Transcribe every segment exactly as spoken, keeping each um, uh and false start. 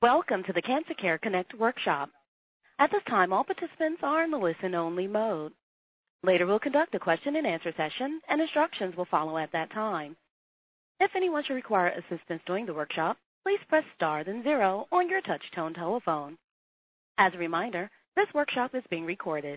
Welcome to the Cancer Care Connect workshop. At this time, all participants are in the listen-only mode. Later, we'll conduct a question-and-answer session, and instructions will follow at that time. If anyone should require assistance during the workshop, please press star then zero on your touch-tone telephone. As a reminder, this workshop is being recorded.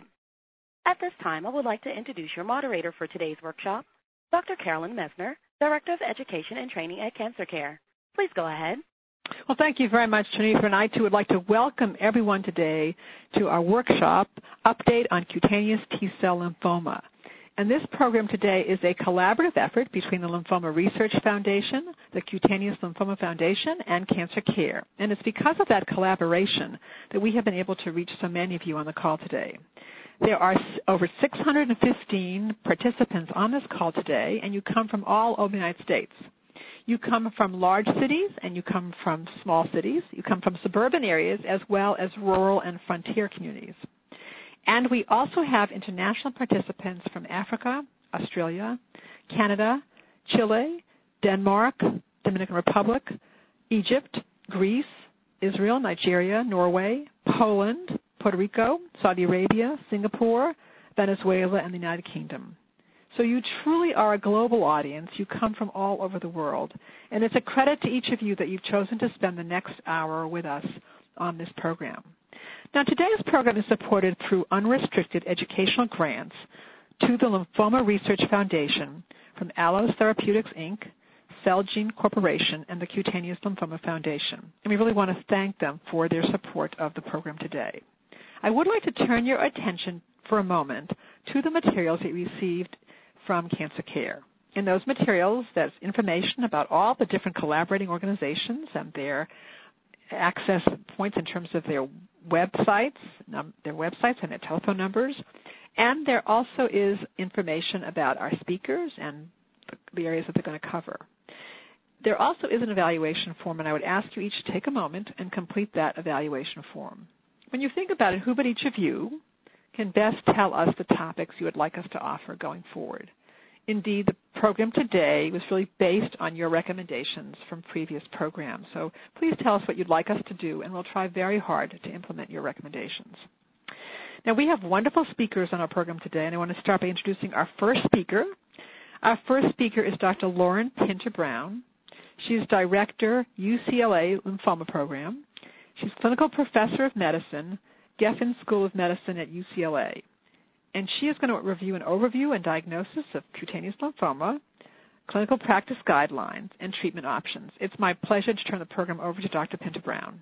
At this time, I would like to introduce your moderator for today's workshop, Doctor Carolyn Messner, Director of Education and Training at Cancer Care. Please go ahead. Well, thank you very much, Jennifer, and I, too, would like to welcome everyone today to our workshop, Update on Cutaneous T-Cell Lymphoma. And this program today is a collaborative effort between the Lymphoma Research Foundation, the Cutaneous Lymphoma Foundation, and Cancer Care. And it's because of that collaboration that we have been able to reach so many of you on the call today. There are over six hundred fifteen participants on this call today, and you come from all over the United States. You come from large cities and you come from small cities. You come from suburban areas as well as rural and frontier communities. And we also have international participants from Africa, Australia, Canada, Chile, Denmark, Dominican Republic, Egypt, Greece, Israel, Nigeria, Norway, Poland, Puerto Rico, Saudi Arabia, Singapore, Venezuela, and the United Kingdom. So you truly are a global audience. You come from all over the world. And it's a credit to each of you that you've chosen to spend the next hour with us on this program. Now, today's program is supported through unrestricted educational grants to the Lymphoma Research Foundation from Allos Therapeutics, Incorporated, Celgene Corporation, and the Cutaneous Lymphoma Foundation. And we really want to thank them for their support of the program today. I would like to turn your attention for a moment to the materials that you received from Cancer Care. In those materials, there's information about all the different collaborating organizations and their access points in terms of their websites, num- their websites and their telephone numbers. And there also is information about our speakers and the areas that they're going to cover. There also is an evaluation form, and I would ask you each to take a moment and complete that evaluation form. When you think about it, who but each of you can best tell us the topics you would like us to offer going forward? Indeed, the program today was really based on your recommendations from previous programs. So please tell us what you'd like us to do, and we'll try very hard to implement your recommendations. Now, we have wonderful speakers on our program today, and I want to start by introducing our first speaker. Our first speaker is Doctor Lauren Pinter-Brown. She's Director, U C L A Lymphoma Program. She's Clinical Professor of Medicine, Geffen School of Medicine at U C L A. And she is going to review an overview and diagnosis of cutaneous lymphoma, clinical practice guidelines, and treatment options. It's my pleasure to turn the program over to Doctor Pinter-Brown.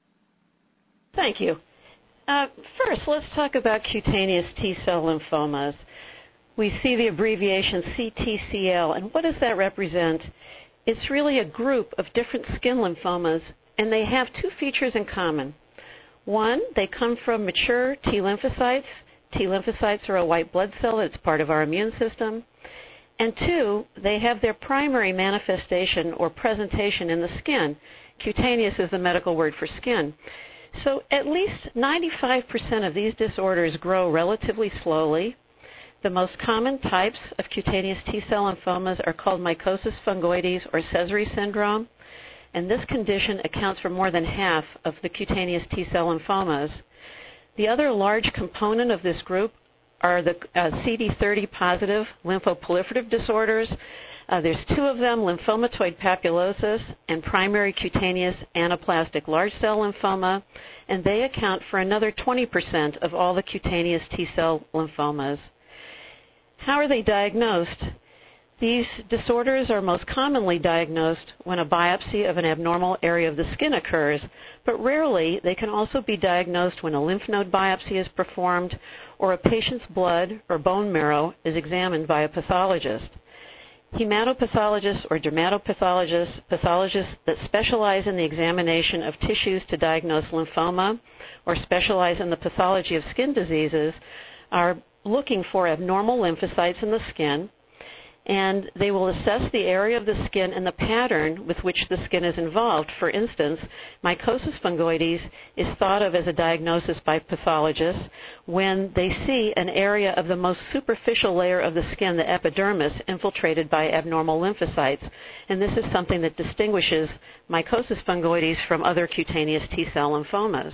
Thank you. Uh, first, let's talk about cutaneous T-cell lymphomas. We see the abbreviation C T C L, and what does that represent? It's really a group of different skin lymphomas, and they have two features in common. One, they come from mature T lymphocytes. T lymphocytes are a white blood cell that's part of our immune system. And two, they have their primary manifestation or presentation in the skin. Cutaneous is the medical word for skin. So at least ninety-five percent of these disorders grow relatively slowly. The most common types of cutaneous T-cell lymphomas are called mycosis fungoides or Sézary syndrome, and this condition accounts for more than half of the cutaneous T-cell lymphomas. The other large component of this group are the uh, C D thirty positive lymphoproliferative disorders. Uh, there's two of them, lymphomatoid papulosis and primary cutaneous anaplastic large cell lymphoma, and they account for another twenty percent of all the cutaneous T-cell lymphomas. How are they diagnosed? These disorders are most commonly diagnosed when a biopsy of an abnormal area of the skin occurs, but rarely they can also be diagnosed when a lymph node biopsy is performed or a patient's blood or bone marrow is examined by a pathologist. Hematopathologists or dermatopathologists, pathologists that specialize in the examination of tissues to diagnose lymphoma or specialize in the pathology of skin diseases, are looking for abnormal lymphocytes in the skin. and they will assess the area of the skin and the pattern with which the skin is involved. For instance, mycosis fungoides is thought of as a diagnosis by pathologists when they see an area of the most superficial layer of the skin, the epidermis, infiltrated by abnormal lymphocytes. And this is something that distinguishes mycosis fungoides from other cutaneous T-cell lymphomas.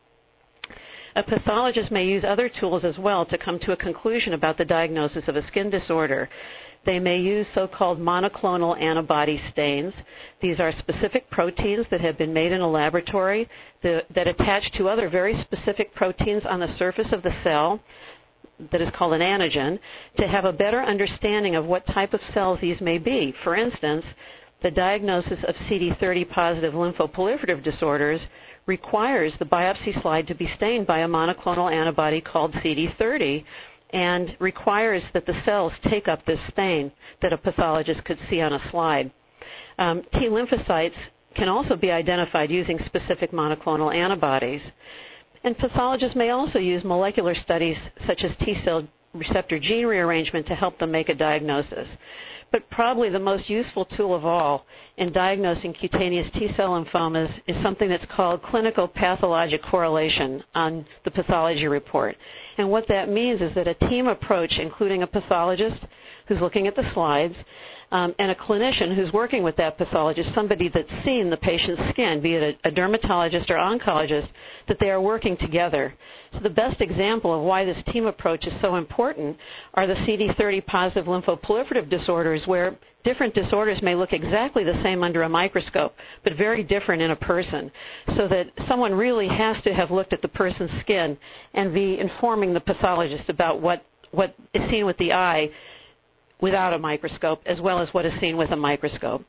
A pathologist may use other tools as well to come to a conclusion about the diagnosis of a skin disorder. They may use so-called monoclonal antibody stains. These are specific proteins that have been made in a laboratory that, that attach to other very specific proteins on the surface of the cell that is called an antigen to have a better understanding of what type of cells these may be. For instance, the diagnosis of C D thirty positive lymphoproliferative disorders requires the biopsy slide to be stained by a monoclonal antibody called C D thirty and requires that the cells take up this stain that a pathologist could see on a slide. Um, T lymphocytes can also be identified using specific monoclonal antibodies. And pathologists may also use molecular studies such as T-cell receptor gene rearrangement to help them make a diagnosis. But probably the most useful tool of all in diagnosing cutaneous T-cell lymphomas is something that's called clinical pathologic correlation on the pathology report. And what that means is that a team approach, including a pathologist who's looking at the slides, um, and a clinician who's working with that pathologist, somebody that's seen the patient's skin, be it a, a dermatologist or oncologist, that they are working together. So the best example of why this team approach is so important are the C D thirty positive lymphoproliferative disorders, where different disorders may look exactly the same under a microscope, but very different in a person, so that someone really has to have looked at the person's skin and be informing the pathologist about what, what is seen with the eye without a microscope, as well as what is seen with a microscope.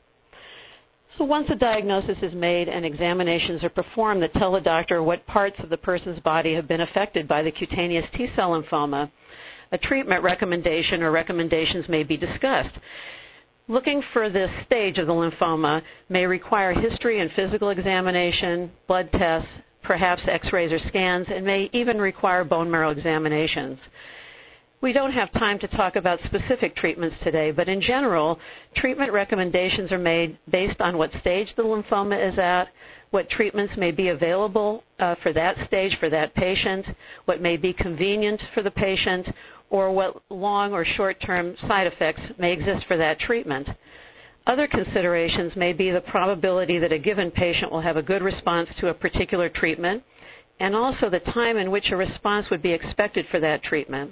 So once a diagnosis is made and examinations are performed that tell the doctor what parts of the person's body have been affected by the cutaneous T-cell lymphoma, a treatment recommendation or recommendations may be discussed. Looking for this stage of the lymphoma may require history and physical examination, blood tests, perhaps x-rays or scans, and may even require bone marrow examinations. We don't have time to talk about specific treatments today, but in general, treatment recommendations are made based on what stage the lymphoma is at, what treatments may be available uh, for that stage for that patient, what may be convenient for the patient, or what long or short-term side effects may exist for that treatment. Other considerations may be the probability that a given patient will have a good response to a particular treatment, and also the time in which a response would be expected for that treatment.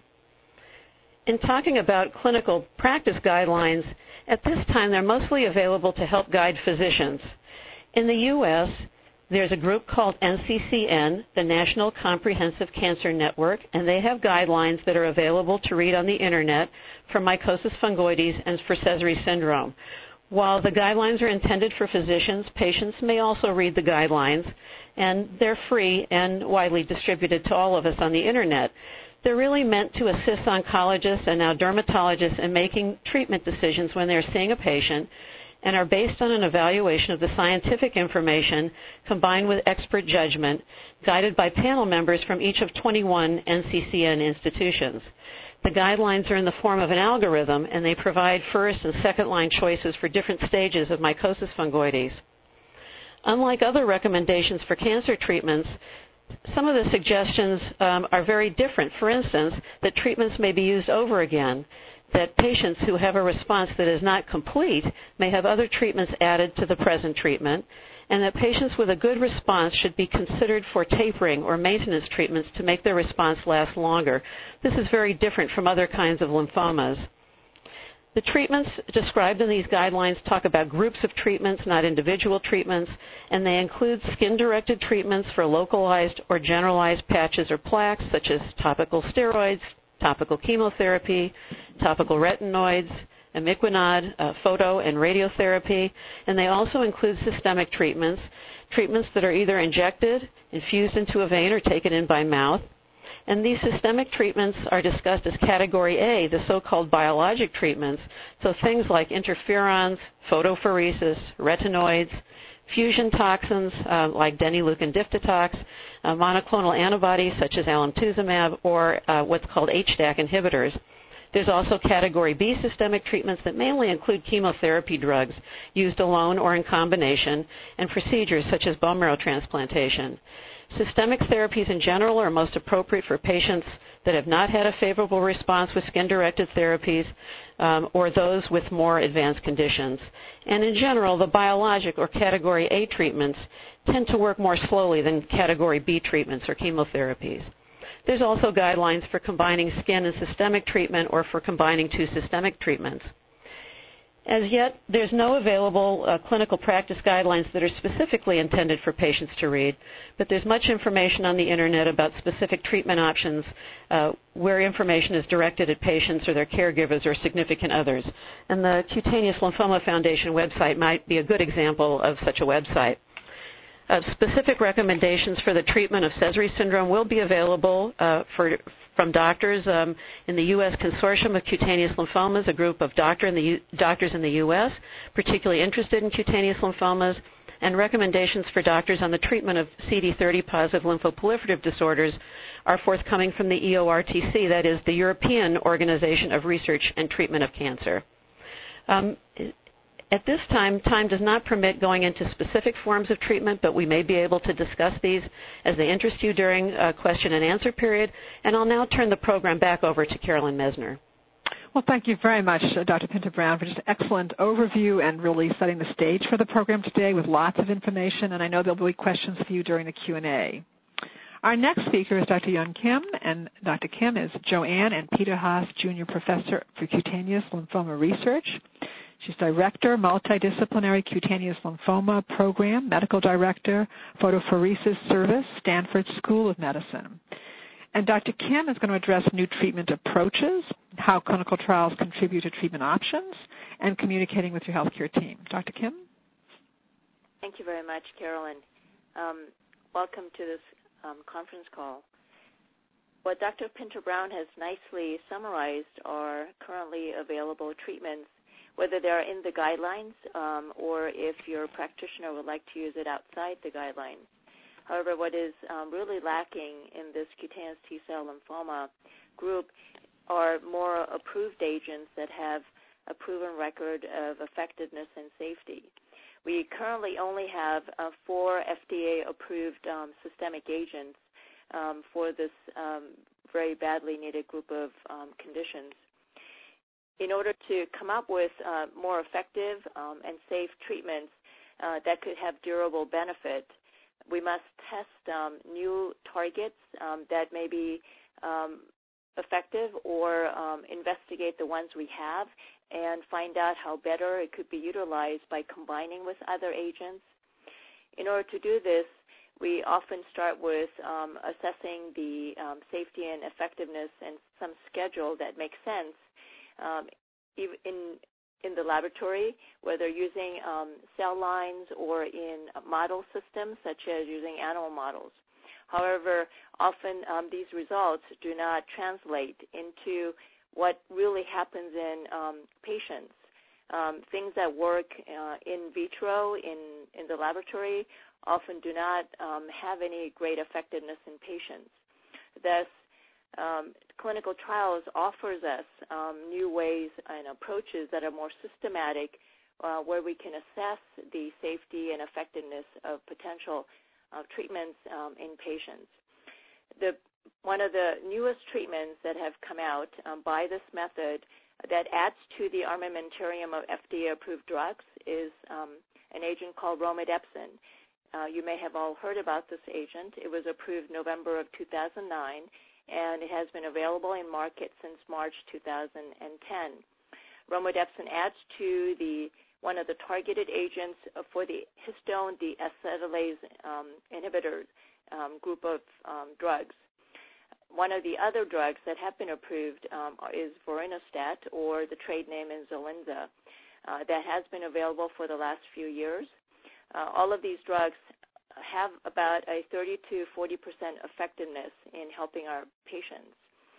In talking about clinical practice guidelines, at this time they're mostly available to help guide physicians. In the U S, there's a group called N C C N, the National Comprehensive Cancer Network, and they have guidelines that are available to read on the Internet for mycosis fungoides and for Sézary syndrome. While the guidelines are intended for physicians, patients may also read the guidelines, and they're free and widely distributed to all of us on the Internet. They're really meant to assist oncologists and now dermatologists in making treatment decisions when they're seeing a patient, and are based on an evaluation of the scientific information combined with expert judgment, guided by panel members from each of twenty-one N C C N institutions. The guidelines are in the form of an algorithm, and they provide first and second line choices for different stages of mycosis fungoides. Unlike other recommendations for cancer treatments, some of the suggestions um, are very different. For instance, that treatments may be used over again, that patients who have a response that is not complete may have other treatments added to the present treatment, and that patients with a good response should be considered for tapering or maintenance treatments to make their response last longer. This is very different from other kinds of lymphomas. The treatments described in these guidelines talk about groups of treatments, not individual treatments, and they include skin-directed treatments for localized or generalized patches or plaques, such as topical steroids, topical chemotherapy, topical retinoids, imiquimod, uh, photo and radiotherapy, and they also include systemic treatments, treatments that are either injected, infused into a vein, or taken in by mouth. And these systemic treatments are discussed as Category A, the so-called biologic treatments, so things like interferons, photopheresis, retinoids, fusion toxins uh, like denileukin diftitox, uh, monoclonal antibodies such as alemtuzumab, or uh, what's called H D A C inhibitors. There's also Category B systemic treatments that mainly include chemotherapy drugs used alone or in combination, and procedures such as bone marrow transplantation. Systemic therapies in general are most appropriate for patients that have not had a favorable response with skin-directed therapies um, or those with more advanced conditions. And in general, the biologic or Category A treatments tend to work more slowly than Category B treatments or chemotherapies. There's also guidelines for combining skin and systemic treatment or for combining two systemic treatments. As yet, there's no available uh, clinical practice guidelines that are specifically intended for patients to read, but there's much information on the Internet about specific treatment options uh, where information is directed at patients or their caregivers or significant others. And the Cutaneous Lymphoma Foundation website might be a good example of such a website. Uh, specific recommendations for the treatment of Sézary syndrome will be available uh, for, from doctors um, in the U S Consortium of Cutaneous Lymphomas, a group of doctor in the U, doctors in the U S particularly interested in cutaneous lymphomas, and recommendations for doctors on the treatment of C D thirty positive lymphoproliferative disorders are forthcoming from the E O R T C, that is the European Organization of Research and Treatment of Cancer. Um, At this time, time does not permit going into specific forms of treatment, but we may be able to discuss these as they interest you during a question and answer period. And I'll now turn the program back over to Carolyn Messner. Well, thank you very much, uh, Doctor Pinto-Brown, for just an excellent overview and really setting the stage for the program today with lots of information. And I know there'll be questions for you during the Q and A. Our next speaker is Doctor Young Kim, and Doctor Kim is Joanne and Peter Haas Junior Professor for Cutaneous Lymphoma Research. She's Director, Multidisciplinary Cutaneous Lymphoma Program, Medical Director, Photopheresis Service, Stanford School of Medicine. And Doctor Kim is going to address new treatment approaches, how clinical trials contribute to treatment options, and communicating with your healthcare team. Doctor Kim? Thank you very much, Carolyn. Um, welcome to this um, conference call. What Doctor Pinto-Brown has nicely summarized are currently available treatments, whether they're in the guidelines um, or if your practitioner would like to use it outside the guidelines. However, what is um, really lacking in this cutaneous T-cell lymphoma group are more approved agents that have a proven record of effectiveness and safety. We currently only have uh, four F D A-approved um, systemic agents um, for this um, very badly needed group of um, conditions. In order to come up with uh, more effective um, and safe treatments uh, that could have durable benefit, we must test um, new targets um, that may be um, effective or um, investigate the ones we have and find out how better it could be utilized by combining with other agents. In order to do this, we often start with um, assessing the um, safety and effectiveness and some schedule that makes sense Um, in, in the laboratory, whether using um, cell lines or in model systems, such as using animal models. However, often um, these results do not translate into what really happens in um, patients. Um, things that work uh, in vitro in, in the laboratory often do not um, have any great effectiveness in patients. Thus, Um, clinical trials offers us um, new ways and approaches that are more systematic uh, where we can assess the safety and effectiveness of potential uh, treatments um, in patients. The, one of the newest treatments that have come out um, by this method that adds to the armamentarium of F D A-approved drugs is um, an agent called romidepsin. Uh, you may have all heard about this agent. It was approved November of two thousand nine, and it has been available in market since March two thousand ten. Romidepsin adds to the one of the targeted agents for the histone deacetylase um, inhibitors um, group of um, drugs. One of the other drugs that have been approved um, is vorinostat, or the trade name is Zolinza, uh, that has been available for the last few years. Uh, all of these drugs have about a thirty to forty percent effectiveness in helping our patients.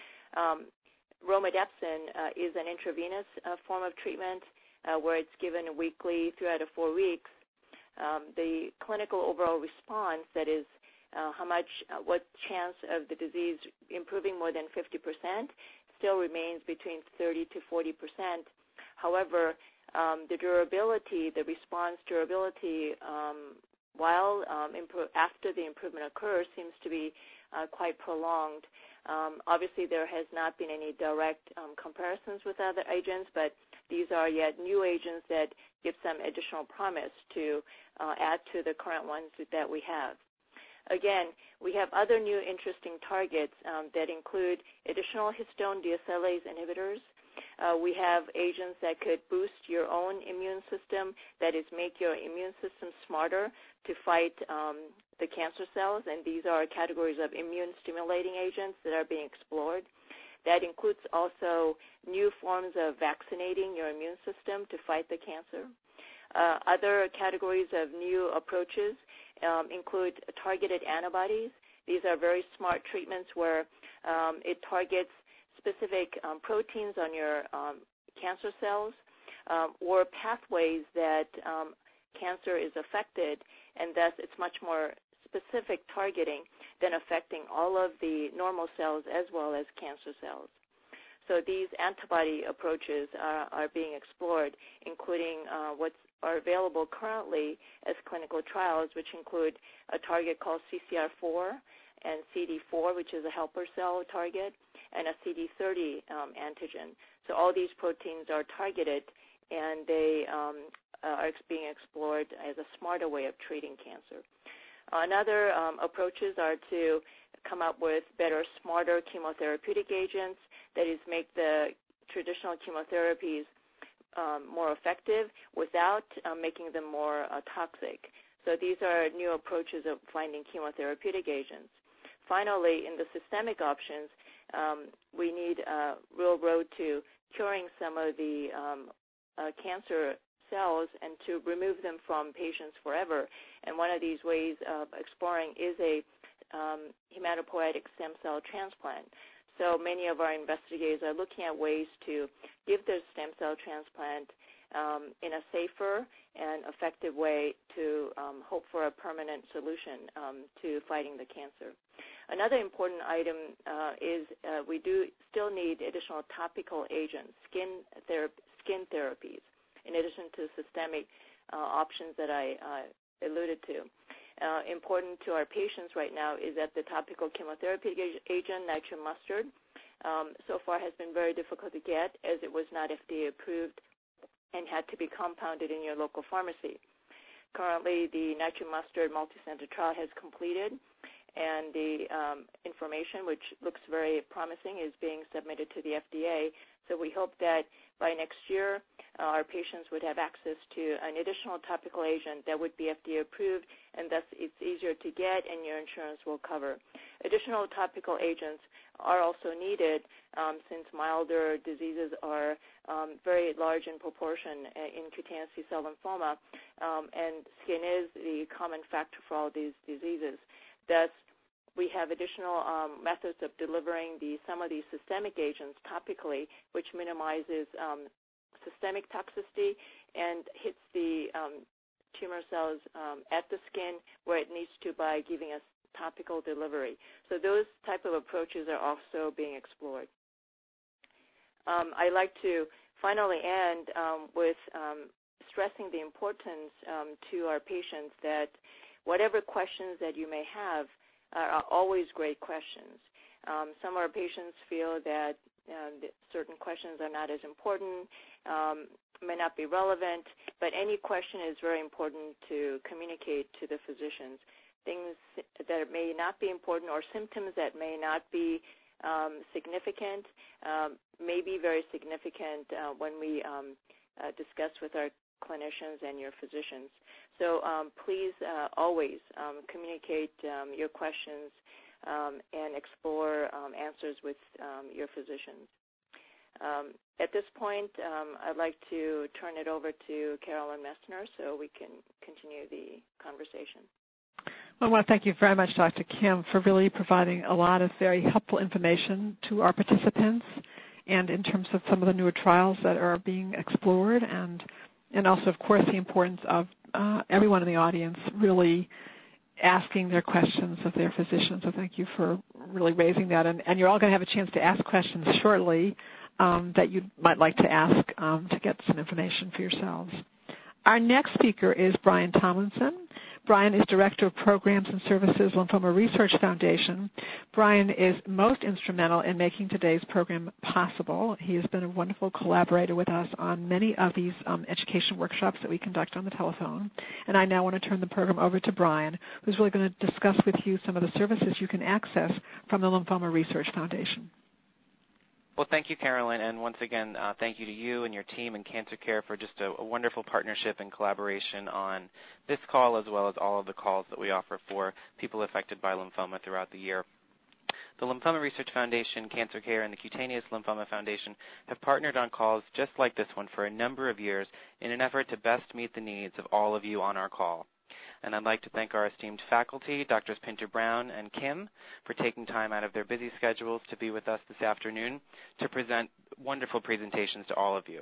Um, romidepsin uh, is an intravenous uh, form of treatment uh, where it's given weekly throughout the four weeks. Um, the clinical overall response, that is uh, how much, uh, what chance of the disease improving more than fifty percent, still remains between thirty to forty percent. However, um, the durability, the response durability, um, while um, improve, after the improvement occurs, seems to be uh, quite prolonged. Um, obviously, there has not been any direct um, comparisons with other agents, but these are yet new agents that give some additional promise to uh, add to the current ones that we have. Again, we have other new interesting targets um, that include additional histone deacetylase inhibitors. Uh, we have agents that could boost your own immune system, that is, make your immune system smarter to fight um, the cancer cells, and these are categories of immune-stimulating agents that are being explored. That includes also new forms of vaccinating your immune system to fight the cancer. Uh, other categories of new approaches um, include targeted antibodies. These are very smart treatments where um, it targets specific um, proteins on your um, cancer cells um, or pathways that um, cancer is affected, and thus it's much more specific targeting than affecting all of the normal cells as well as cancer cells. So these antibody approaches are, are being explored, including uh, what are available currently as clinical trials, which include a target called C C R four and C D four, which is a helper cell target, and a C D thirty um, antigen. So all these proteins are targeted, and they um, are being explored as a smarter way of treating cancer. Another um, approaches are to come up with better, smarter chemotherapeutic agents, that is, make the traditional chemotherapies um, more effective without uh, making them more uh, toxic. So these are new approaches of finding chemotherapeutic agents. Finally, in the systemic options, um, we need a real road to curing some of the um, uh, cancer cells and to remove them from patients forever. And one of these ways of exploring is a um, hematopoietic stem cell transplant. So many of our investigators are looking at ways to give the stem cell transplant um, in a safer and effective way to um, hope for a permanent solution um, to fighting the cancer. Another important item uh, is uh, we do still need additional topical agents, skin, ther- skin therapies, in addition to systemic uh, options that I uh, alluded to. Uh, important to our patients right now is that the topical chemotherapy agent, nitrium mustard, um, so far has been very difficult to get, as it was not F D A approved and had to be compounded in your local pharmacy. Currently, the nitrium mustard multicenter trial has completed, and the um, information, which looks very promising, is being submitted to the F D A. So we hope that by next year, uh, our patients would have access to an additional topical agent that would be F D A approved, and thus it's easier to get and your insurance will cover. Additional topical agents are also needed um, since milder diseases are um, very large in proportion in cutaneous T-cell lymphoma, um, and skin is the common factor for all these diseases. Thus, we have additional um, methods of delivering the, some of these systemic agents topically, which minimizes um, systemic toxicity and hits the um, tumor cells um, at the skin where it needs to by giving us topical delivery. So those type of approaches are also being explored. Um, I'd like to finally end um, with um, stressing the importance um, to our patients that whatever questions that you may have are always great questions. Um, some of our patients feel that uh, certain questions are not as important, um, may not be relevant, but any question is very important to communicate to the physicians. Things that may not be important or symptoms that may not be um, significant um, may be very significant uh, when we um, uh, discuss with our clinicians and your physicians. So um, please uh, always um, communicate um, your questions um, and explore um, answers with um, your physicians. Um, at this point, um, I'd like to turn it over to Carolyn Messner so we can continue the conversation. Well, I want to thank you very much, Doctor Kim, for really providing a lot of very helpful information to our participants, and in terms of some of the newer trials that are being explored, and and also, of course, the importance of uh, everyone in the audience really asking their questions of their physicians. So thank you for really raising that. And, and you're all going to have a chance to ask questions shortly um, that you might like to ask um, to get some information for yourselves. Our next speaker is Brian Tomlinson. Brian is Director of Programs and Services, Lymphoma Research Foundation. Brian is most instrumental in making today's program possible. He has been a wonderful collaborator with us on many of these um, education workshops that we conduct on the telephone. And I now want to turn the program over to Brian, who's really going to discuss with you some of the services you can access from the Lymphoma Research Foundation. Well, thank you, Carolyn, and once again, uh, thank you to you and your team and Cancer Care for just a, a wonderful partnership and collaboration on this call as well as all of the calls that we offer for people affected by lymphoma throughout the year. The Lymphoma Research Foundation, Cancer Care, and the Cutaneous Lymphoma Foundation have partnered on calls just like this one for a number of years in an effort to best meet the needs of all of you on our call. And I'd like to thank our esteemed faculty, Doctors Pinter Brown and Kim, for taking time out of their busy schedules to be with us this afternoon to present wonderful presentations to all of you.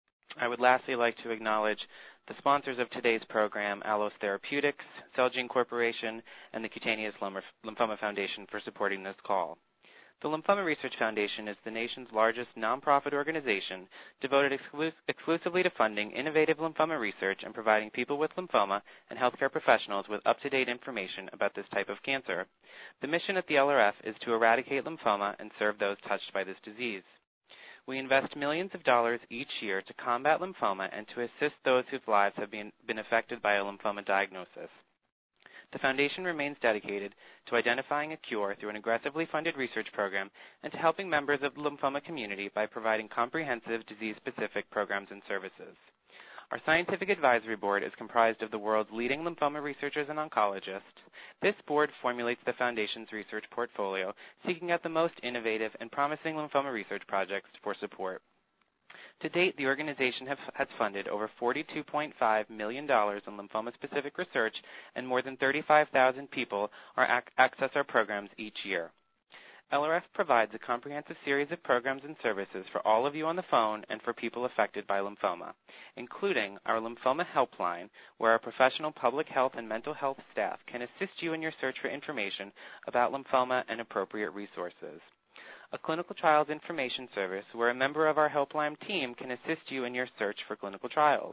I would lastly like to acknowledge the sponsors of today's program, Allos Therapeutics, Celgene Corporation, and the Cutaneous Lymphoma Foundation for supporting this call. The Lymphoma Research Foundation is the nation's largest nonprofit organization devoted exclu- exclusively to funding innovative lymphoma research and providing people with lymphoma and healthcare professionals with up-to-date information about this type of cancer. The mission at the L R F is to eradicate lymphoma and serve those touched by this disease. We invest millions of dollars each year to combat lymphoma and to assist those whose lives have been, been affected by a lymphoma diagnosis. The Foundation remains dedicated to identifying a cure through an aggressively funded research program and to helping members of the lymphoma community by providing comprehensive disease-specific programs and services. Our scientific advisory board is comprised of the world's leading lymphoma researchers and oncologists. This board formulates the Foundation's research portfolio, seeking out the most innovative and promising lymphoma research projects for support. To date, the organization have, has funded over forty-two point five million dollars in lymphoma-specific research, and more than thirty-five thousand people are ac- access our programs each year. L R F provides a comprehensive series of programs and services for all of you on the phone and for people affected by lymphoma, including our Lymphoma Helpline, where our professional public health and mental health staff can assist you in your search for information about lymphoma and appropriate resources. A clinical trials information service where a member of our helpline team can assist you in your search for clinical trials.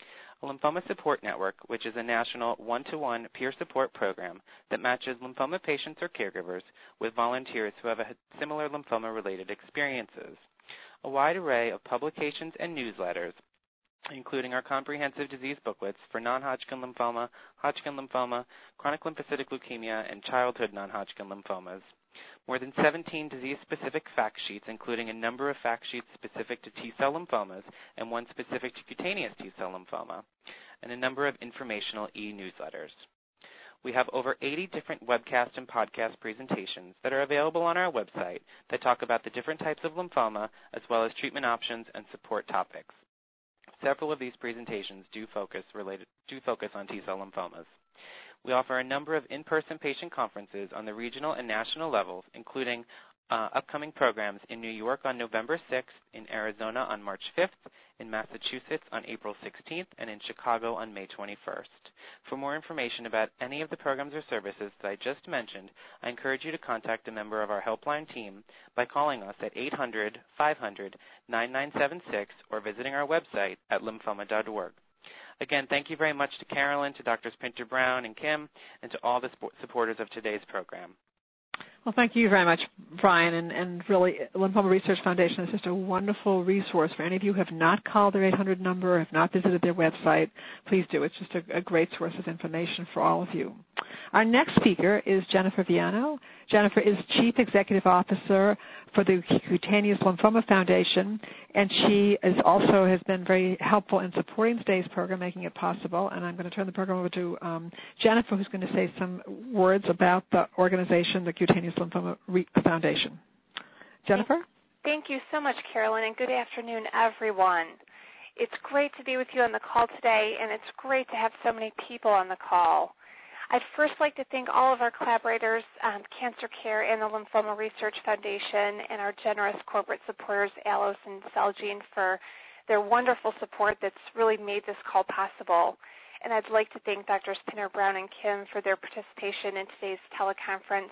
A lymphoma support network, which is a national one-to-one peer support program that matches lymphoma patients or caregivers with volunteers who have a similar lymphoma-related experiences. A wide array of publications and newsletters, including our comprehensive disease booklets for non-Hodgkin lymphoma, Hodgkin lymphoma, chronic lymphocytic leukemia, and childhood non-Hodgkin lymphomas. More than seventeen disease-specific fact sheets, including a number of fact sheets specific to T-cell lymphomas and one specific to cutaneous T-cell lymphoma, and a number of informational e-newsletters. We have over eighty different webcast and podcast presentations that are available on our website that talk about the different types of lymphoma as well as treatment options and support topics. Several of these presentations do focus, related, do focus on T-cell lymphomas. We offer a number of in-person patient conferences on the regional and national levels, including uh, upcoming programs in New York on November sixth, in Arizona on March fifth, in Massachusetts on April sixteenth, and in Chicago on May twenty-first. For more information about any of the programs or services that I just mentioned, I encourage you to contact a member of our helpline team by calling us at eight hundred, five hundred, nine nine seven six or visiting our website at lymphoma dot org. Again, thank you very much to Carolyn, to Doctors Pinter Brown and Kim, and to all the supporters of today's program. Well, thank you very much, Brian, and, and really, Lymphoma Research Foundation is just a wonderful resource for any of you who have not called their eight hundred number or have not visited their website. Please do. It's just a, a great source of information for all of you. Our next speaker is Jennifer Viano. Jennifer is Chief Executive Officer for the Cutaneous Lymphoma Foundation, and she is also has been very helpful in supporting today's program, making it possible. And I'm going to turn the program over to um, Jennifer, who's going to say some words about the organization, the Cutaneous Lymphoma Foundation. Jennifer? Thank you so much, Carolyn, and good afternoon, everyone. It's great to be with you on the call today, and it's great to have so many people on the call. I'd first like to thank all of our collaborators, um, Cancer Care and the Lymphoma Research Foundation, and our generous corporate supporters, Allos and Celgene, for their wonderful support that's really made this call possible. And I'd like to thank Doctors Pinter Brown and Kim for their participation in today's teleconference,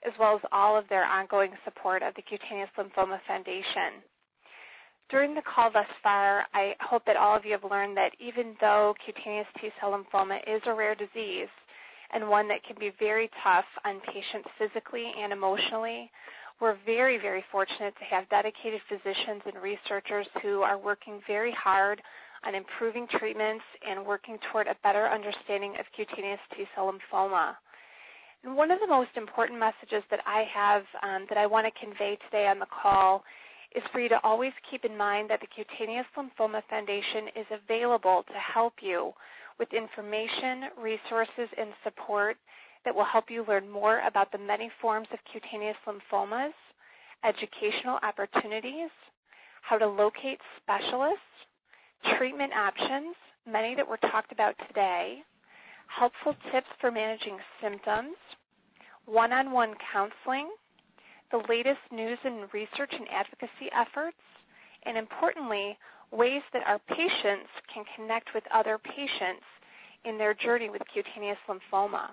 as well as all of their ongoing support of the Cutaneous Lymphoma Foundation. During the call thus far, I hope that all of you have learned that even though cutaneous T-cell lymphoma is a rare disease and one that can be very tough on patients physically and emotionally, we're very, very fortunate to have dedicated physicians and researchers who are working very hard on improving treatments and working toward a better understanding of cutaneous T-cell lymphoma. And one of the most important messages that I have um, that I want to convey today on the call is for you to always keep in mind that the Cutaneous Lymphoma Foundation is available to help you with information, resources, and support that will help you learn more about the many forms of cutaneous lymphomas, educational opportunities, how to locate specialists, treatment options, many that were talked about today, helpful tips for managing symptoms, one-on-one counseling, the latest news and research and advocacy efforts, and importantly, ways that our patients can connect with other patients in their journey with cutaneous lymphoma.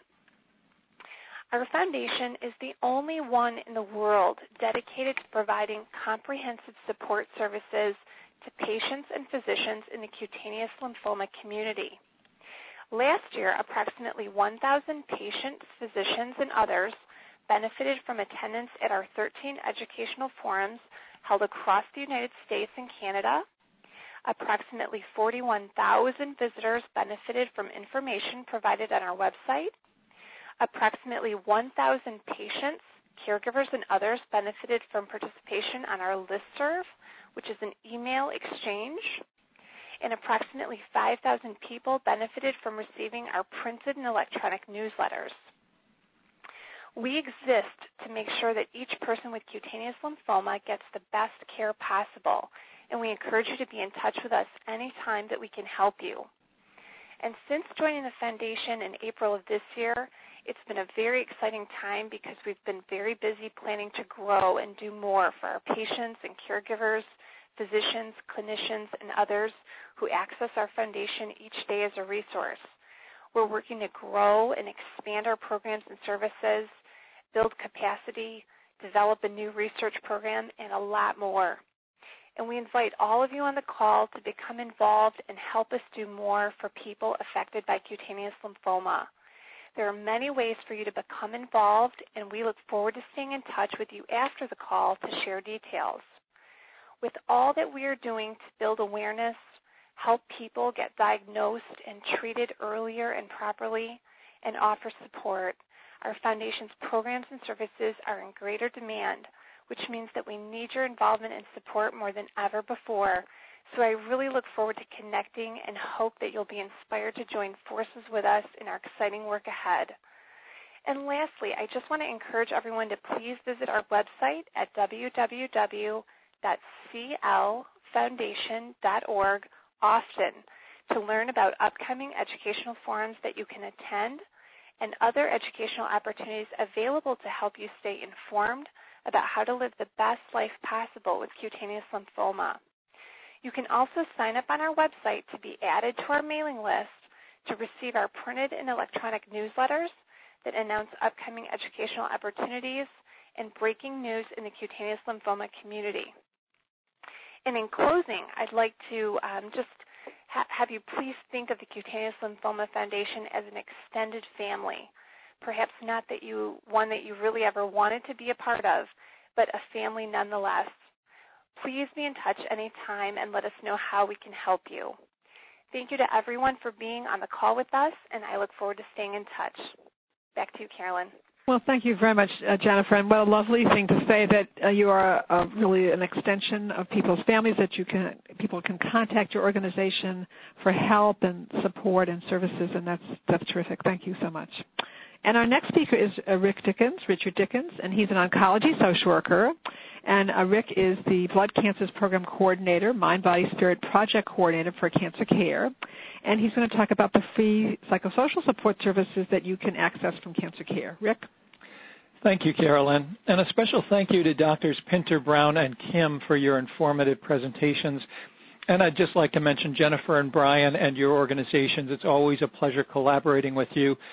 Our foundation is the only one in the world dedicated to providing comprehensive support services to patients and physicians in the cutaneous lymphoma community. Last year, approximately one thousand patients, physicians, and others benefited from attendance at our thirteen educational forums held across the United States and Canada. Approximately forty-one thousand visitors benefited from information provided on our website. Approximately one thousand patients, caregivers, and others benefited from participation on our listserv, which is an email exchange. And approximately five thousand people benefited from receiving our printed and electronic newsletters. We exist to make sure that each person with cutaneous lymphoma gets the best care possible, and we encourage you to be in touch with us anytime that we can help you. And since joining the foundation in April of this year, it's been a very exciting time because we've been very busy planning to grow and do more for our patients and caregivers, physicians, clinicians, and others who access our foundation each day as a resource. We're working to grow and expand our programs and services, build capacity, develop a new research program, and a lot more. And we invite all of you on the call to become involved and help us do more for people affected by cutaneous lymphoma. There are many ways for you to become involved, and we look forward to staying in touch with you after the call to share details. With all that we are doing to build awareness, help people get diagnosed and treated earlier and properly, and offer support, our foundation's programs and services are in greater demand, which means that we need your involvement and support more than ever before. So I really look forward to connecting and hope that you'll be inspired to join forces with us in our exciting work ahead. And lastly, I just want to encourage everyone to please visit our website at w w w dot c l foundation dot org often to learn about upcoming educational forums that you can attend and other educational opportunities available to help you stay informed about how to live the best life possible with cutaneous lymphoma. You can also sign up on our website to be added to our mailing list to receive our printed and electronic newsletters that announce upcoming educational opportunities and breaking news in the cutaneous lymphoma community. And in closing, I'd like to um, just ha- have you please think of the Cutaneous Lymphoma Foundation as an extended family, perhaps not that you one that you really ever wanted to be a part of, but a family nonetheless. Please be in touch anytime and let us know how we can help you. Thank you to everyone for being on the call with us, and I look forward to staying in touch. Back to you, Carolyn. Well, thank you very much, uh, Jennifer. And what a lovely thing to say that uh, you are uh, really an extension of people's families, that you can people can contact your organization for help and support and services, and that's that's terrific. Thank you so much. And our next speaker is uh, Rick Dickens, Richard Dickens, and he's an oncology social worker. And uh, Rick is the Blood Cancers Program Coordinator, Mind, Body, Spirit Project Coordinator for Cancer Care. And he's going to talk about the free psychosocial support services that you can access from Cancer Care. Rick? Thank you, Carolyn. And a special thank you to Doctors Pinter, Brown, and Kim for your informative presentations. And I'd just like to mention Jennifer and Brian and your organizations. It's always a pleasure collaborating with you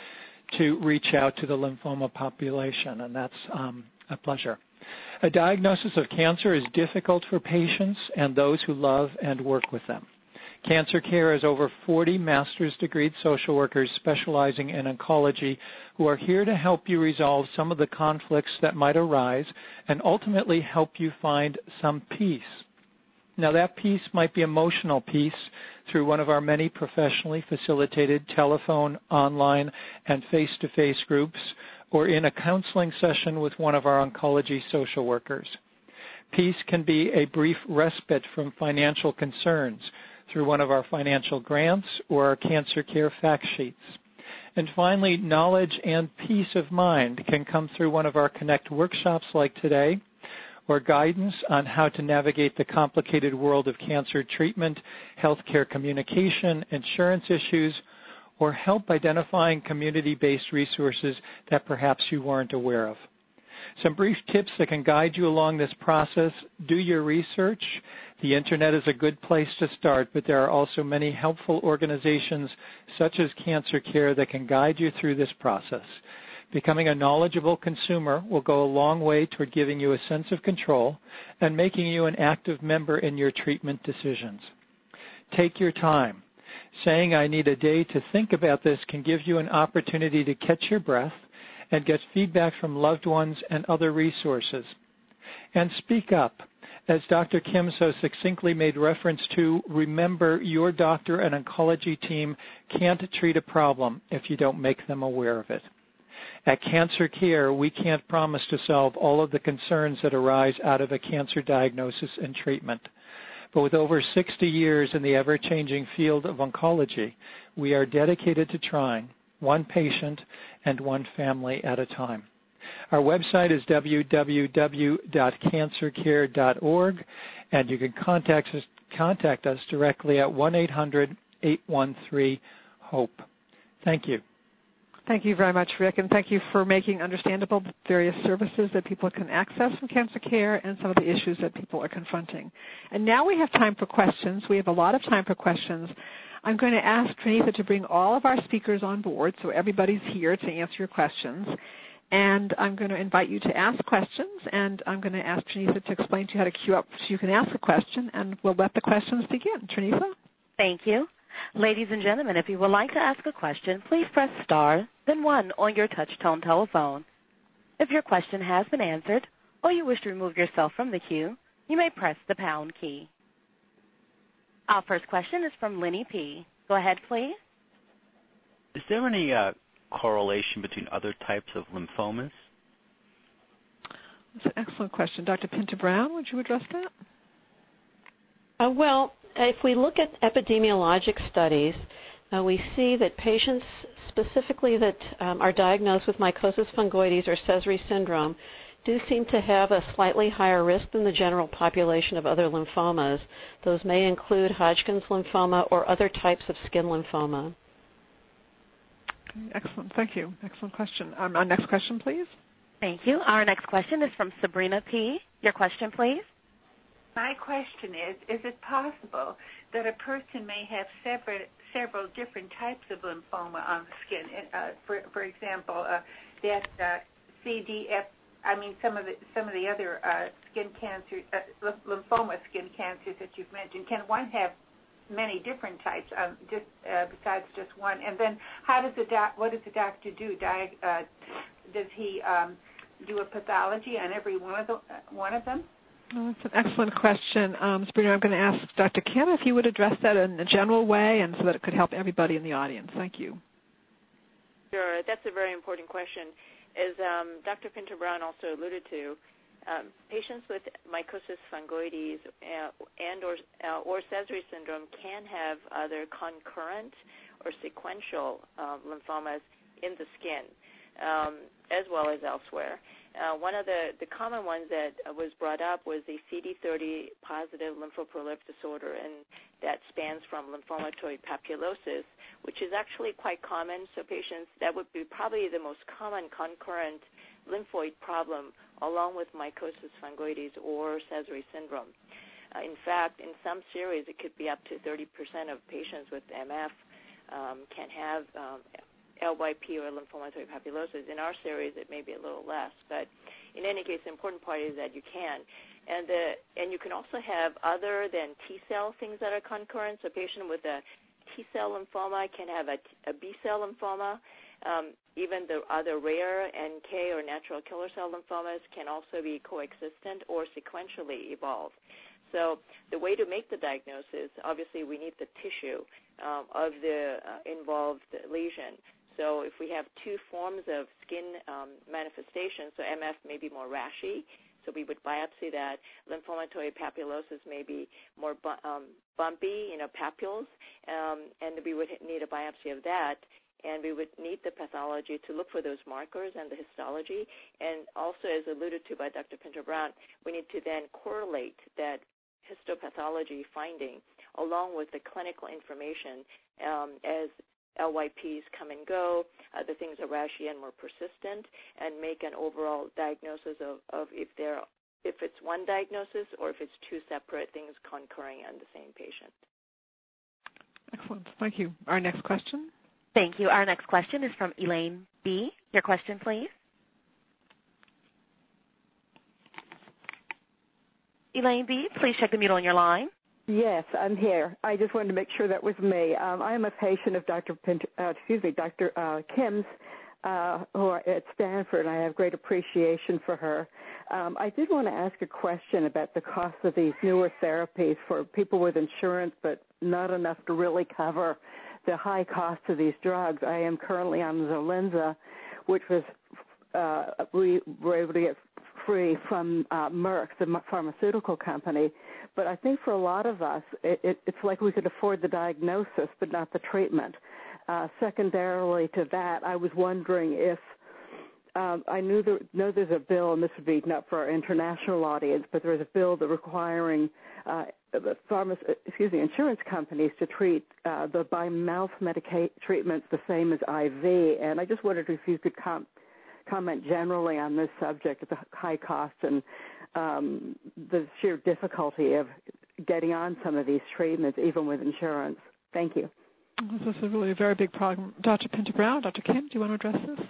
to reach out to the lymphoma population, and that's um, a pleasure. A diagnosis of cancer is difficult for patients and those who love and work with them. Cancer Care has over forty master's degreed social workers specializing in oncology who are here to help you resolve some of the conflicts that might arise and ultimately help you find some peace. Now, that peace might be emotional peace through one of our many professionally facilitated telephone, online, and face-to-face groups, or in a counseling session with one of our oncology social workers. Peace can be a brief respite from financial concerns through one of our financial grants or our Cancer Care fact sheets. And finally, knowledge and peace of mind can come through one of our Connect workshops like today, or guidance on how to navigate the complicated world of cancer treatment, healthcare communication, insurance issues, or help identifying community-based resources that perhaps you weren't aware of. Some brief tips that can guide you along this process: do your research. The Internet is a good place to start, but there are also many helpful organizations such as Cancer Care that can guide you through this process. Becoming a knowledgeable consumer will go a long way toward giving you a sense of control and making you an active member in your treatment decisions. Take your time. Saying, "I need a day to think about this," can give you an opportunity to catch your breath and get feedback from loved ones and other resources. And speak up. As Doctor Kim so succinctly made reference to, remember your doctor and oncology team can't treat a problem if you don't make them aware of it. At Cancer Care, we can't promise to solve all of the concerns that arise out of a cancer diagnosis and treatment. But with over sixty years in the ever-changing field of oncology, we are dedicated to trying, one patient and one family at a time. Our website is w w w dot cancer care dot org, and you can contact us, contact us directly at one eight hundred eight one three HOPE. Thank you. Thank you very much, Rick, and thank you for making understandable the various services that people can access from Cancer Care and some of the issues that people are confronting. And now we have time for questions. We have a lot of time for questions. I'm going to ask Trinitha to bring all of our speakers on board so everybody's here to answer your questions. And I'm going to invite you to ask questions, and I'm going to ask Trinitha to explain to you how to queue up so you can ask a question, and we'll let the questions begin. Trinitha? Thank you. Ladies and gentlemen, if you would like to ask a question, please press star, then one on your touch-tone telephone. If your question has been answered or you wish to remove yourself from the queue, you may press the pound key. Our first question is from Lenny P. Go ahead, please. Is there any uh, correlation between other types of lymphomas? That's an excellent question. Doctor Pinter-Brown, would you address that? Uh, well, if we look at epidemiologic studies, uh, we see that patients specifically that um, are diagnosed with mycosis fungoides or Sézary syndrome do seem to have a slightly higher risk than the general population of other lymphomas. Those may include Hodgkin's lymphoma or other types of skin lymphoma. Excellent. Thank you. Excellent question. Um, our next question, please. Thank you. Our next question is from Sabrina P. Your question, please. My question is, is it possible that a person may have several, several different types of lymphoma on the skin? Uh, for, for example, uh, that uh, C D F, I mean, some of the, some of the other uh, skin cancer, uh, lymphoma skin cancers that you've mentioned. Can one have many different types, um, just uh, besides just one? And then, how does the doc, what does the doctor do? Di- uh, does he um, do a pathology on every one of the, one of them? Well, that's an excellent question. Um, Sabrina, I'm going to ask Doctor Kim if you would address that in a general way and so that it could help everybody in the audience. Thank you. Sure. That's a very important question. As um, Doctor Pinter-Brown also alluded to, um, patients with mycosis fungoides uh, and or, uh, or Sézary syndrome can have other concurrent or sequential uh, lymphomas in the skin, um, as well as elsewhere. Uh, one of the, the common ones that uh, was brought up was the C D thirty positive lymphoproliferative disorder, and that spans from lymphomatoid papulosis, which is actually quite common. So patients, that would be probably the most common concurrent lymphoid problem, along with mycosis fungoides or Sézary syndrome. Uh, in fact, in some series, it could be up to thirty percent of patients with M F um, can have um, L Y P or lymphomatoid papulosis. In our series, it may be a little less, but in any case, the important part is that you can. And, the, and you can also have other than T-cell things that are concurrent. So a patient with a T-cell lymphoma can have a, a B-cell lymphoma. Um, even the other rare N K or natural killer cell lymphomas can also be coexistent or sequentially evolve. So the way to make the diagnosis, obviously we need the tissue um, of the uh, involved lesion. So if we have two forms of skin um, manifestation, so M F may be more rashy, so we would biopsy that. Lymphomatoid papulosis may be more bu- um, bumpy, you know, papules, um, and we would need a biopsy of that. And we would need the pathology to look for those markers and the histology. And also, as alluded to by Doctor Pinto-Brown, we need to then correlate that histopathology finding along with the clinical information um, as L Y Ps come and go, uh, the things are rashy and more persistent, and make an overall diagnosis of, of if they're if it's one diagnosis or if it's two separate things concurring on the same patient. Excellent. Thank you. Our next question. Thank you. Our next question is from Elaine B. Your question, please. Elaine B., please check the mute on your line. Yes, I'm here. I just wanted to make sure that was me. Um, I am a patient of Doctor Pinter, uh, excuse me, Doctor Uh, Kim's, uh, who are at Stanford, and I have great appreciation for her. Um, I did want to ask a question about the cost of these newer therapies for people with insurance, but not enough to really cover the high cost of these drugs. I am currently on Zolinza, which was uh, we were able to get free from uh, Merck, the pharmaceutical company. But I think for a lot of us, it, it, it's like we could afford the diagnosis, but not the treatment. Uh, secondarily to that, I was wondering if um, I knew there, know there's a bill, and this would be not for our international audience, but there's a bill that requiring uh, pharma, excuse me, insurance companies to treat uh, the by mouth medica- treatments the same as I V. And I just wondered if you could com- comment generally on this subject of the high costs and um, the sheer difficulty of getting on some of these treatments, even with insurance. Thank you. This is a really very big problem. Doctor Pinto-Brown, Doctor Kim, do you want to address this?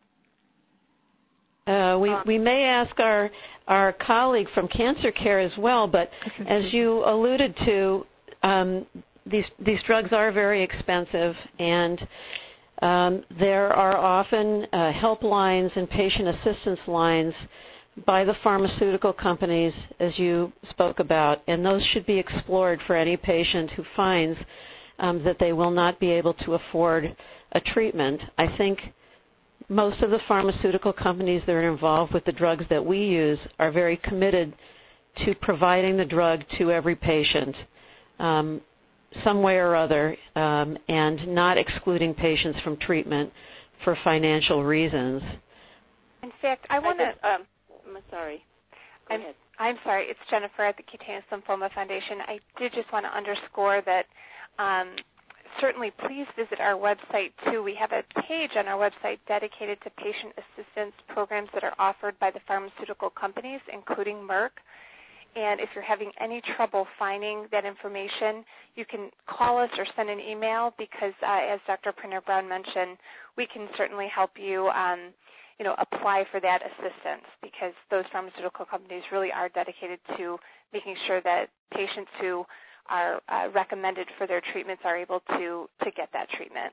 Uh, we, we may ask our, our colleague from Cancer Care as well, but okay, as you alluded to, um, these, these drugs are very expensive, and um, there are often uh, helplines and patient assistance lines by the pharmaceutical companies, as you spoke about, and those should be explored for any patient who finds um, that they will not be able to afford a treatment. I think most of the pharmaceutical companies that are involved with the drugs that we use are very committed to providing the drug to every patient um, some way or other, um, and not excluding patients from treatment for financial reasons. In fact, I want to... Um, I'm sorry. Go I'm, ahead. I'm sorry. It's Jennifer at the Cutaneous Lymphoma Foundation. I did just want to underscore that um, certainly please visit our website, too. We have a page on our website dedicated to patient assistance programs that are offered by the pharmaceutical companies, including Merck. And if you're having any trouble finding that information, you can call us or send an email because, uh, as Doctor Pinto-Brown mentioned, we can certainly help you um, you know, apply for that assistance because those pharmaceutical companies really are dedicated to making sure that patients who are uh, recommended for their treatments are able to, to get that treatment.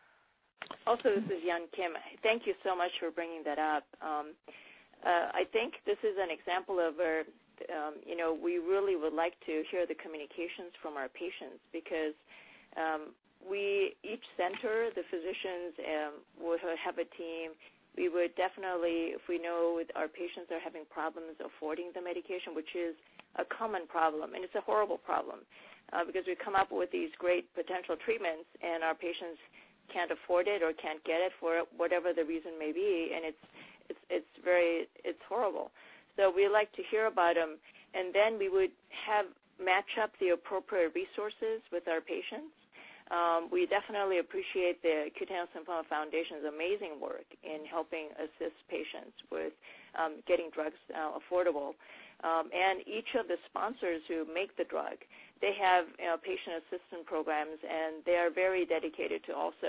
Also, this is Yan Kim. Thank you so much for bringing that up. Um, uh, I think this is an example of where, um, you know, we really would like to hear the communications from our patients because um, we, each center, the physicians um, will have a team. We would definitely, if we know our patients are having problems affording the medication, which is a common problem, and it's a horrible problem uh, because we come up with these great potential treatments and our patients can't afford it or can't get it for whatever the reason may be, and it's it's it's very it's horrible. So we like to hear about them, and then we would have match up the appropriate resources with our patients. Um, we definitely appreciate the Cutaneous Lymphoma Foundation's amazing work in helping assist patients with um, getting drugs uh, affordable. Um, and each of the sponsors who make the drug, they have you know, patient assistance programs, and they are very dedicated to also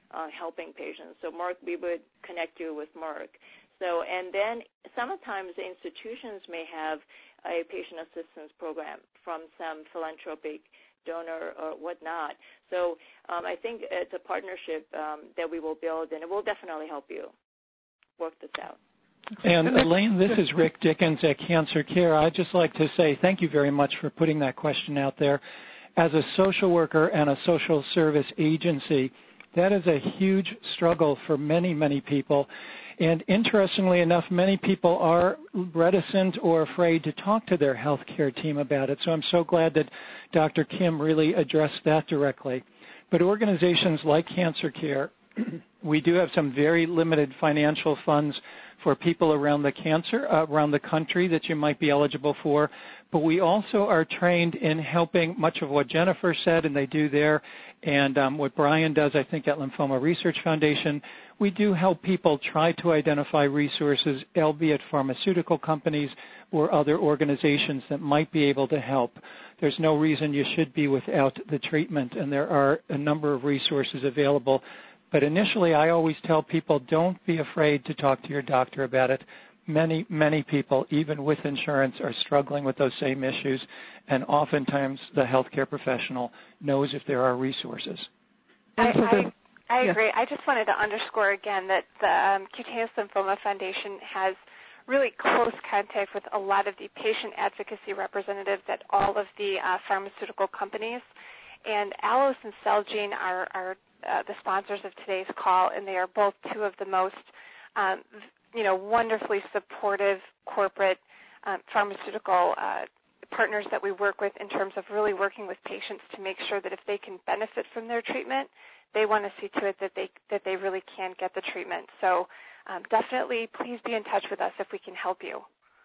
uh, helping patients. So Merck, we would connect you with Merck. So, and then sometimes the institutions may have a patient assistance program from some philanthropic donor or whatnot. So um, I think it's a partnership um, that we will build, and it will definitely help you work this out. And Elaine, this is Rick Dickens at Cancer Care. I'd just like to say thank you very much for putting that question out there. As a social worker and a social service agency, that is a huge struggle for many, many people. And interestingly enough, many people are reticent or afraid to talk to their health care team about it. So I'm so glad that Doctor Kim really addressed that directly. But organizations like Cancer Care, we do have some very limited financial funds for people around the cancer, uh, around the country that you might be eligible for. But we also are trained in helping much of what Jennifer said, and they do there, and um, what Brian does, I think, at Lymphoma Research Foundation. We do help people try to identify resources, albeit pharmaceutical companies or other organizations that might be able to help. There's no reason you should be without the treatment, and there are a number of resources available. But initially, I always tell people, don't be afraid to talk to your doctor about it. Many, many people, even with insurance, are struggling with those same issues, and oftentimes the healthcare professional knows if there are resources. I, I, I yeah. agree. I just wanted to underscore again that the um, Cutaneous Lymphoma Foundation has really close contact with a lot of the patient advocacy representatives at all of the uh, pharmaceutical companies. And Allos and Celgene are, are uh, the sponsors of today's call, and they are both two of the most, um, you know, wonderfully supportive corporate um, pharmaceutical uh, partners that we work with in terms of really working with patients to make sure that if they can benefit from their treatment, they want to see to it that they that they really can get the treatment. So um, definitely, please be in touch with us if we can help you.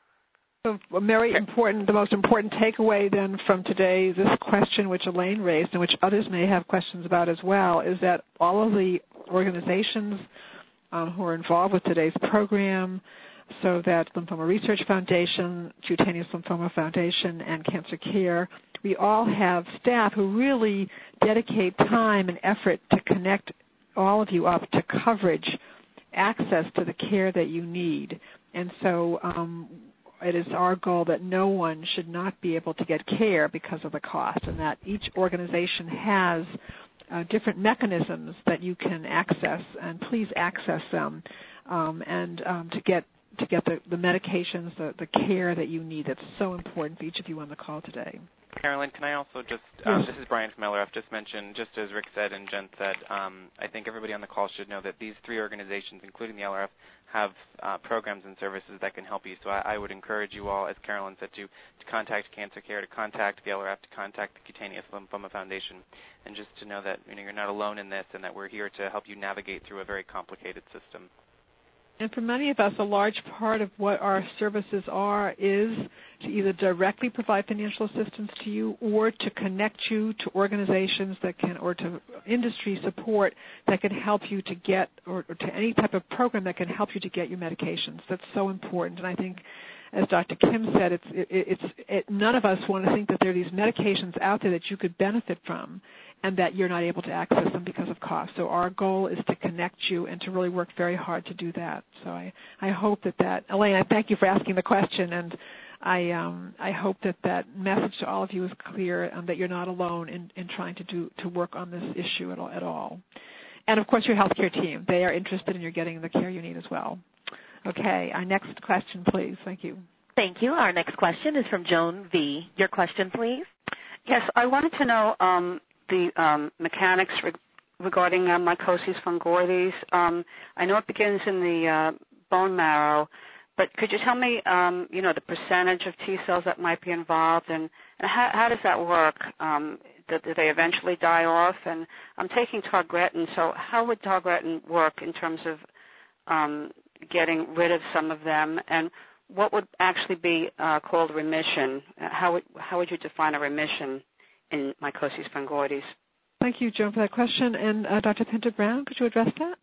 So a very important, the most important takeaway then from today, this question which Elaine raised and which others may have questions about as well, is that all of the organizations um, who are involved with today's program, so that Lymphoma Research Foundation, Cutaneous Lymphoma Foundation, and Cancer Care, we all have staff who really dedicate time and effort to connect all of you up to coverage, access to the care that you need. And so um, it is our goal that no one should not be able to get care because of the cost, and that each organization has uh, different mechanisms that you can access, and please access them um, and um, to get to get the, the medications, the, the care that you need. That's so important for each of you on the call today. Carolyn, can I also just, um, this is Brian from L R F, just mention, just as Rick said and Jen said, um, I think everybody on the call should know that these three organizations, including the L R F, have uh, programs and services that can help you. So I, I would encourage you all, as Carolyn said, to, to contact Cancer Care, to contact the L R F, to contact the Cutaneous Lymphoma Foundation, and just to know that you know, you're not alone in this and that we're here to help you navigate through a very complicated system. And for many of us, a large part of what our services are is to either directly provide financial assistance to you or to connect you to organizations that can, or to industry support that can help you to get, or, or to any type of program that can help you to get your medications. That's so important. And I think, as Doctor Kim said, it's, it, it's, it, none of us want to think that there are these medications out there that you could benefit from and that you're not able to access them because of cost. So our goal is to connect you and to really work very hard to do that. So I, I hope that that, Elaine, I thank you for asking the question, and I, um, I hope that that message to all of you is clear, and that you're not alone in, in trying to do to work on this issue at all, at all. And of course, your healthcare team, they are interested in your getting the care you need as well. Okay, our next question, please. Thank you. Thank you. Our next question is from Joan V. Your question, please. Yes, I wanted to know um, the um, mechanics re- regarding uh, mycosis fungoides. Um, I know it begins in the uh, bone marrow, but could you tell me, um, you know, the percentage of T cells that might be involved, and, and how, how does that work? Um, do, do they eventually die off? And I'm taking Targretin, so how would Targretin work in terms of um, getting rid of some of them, and what would actually be uh, called remission? How would, how would you define a remission in mycosis fungoides? Thank you, Joan, for that question. And uh, Doctor Pinter-Brown, could you address that?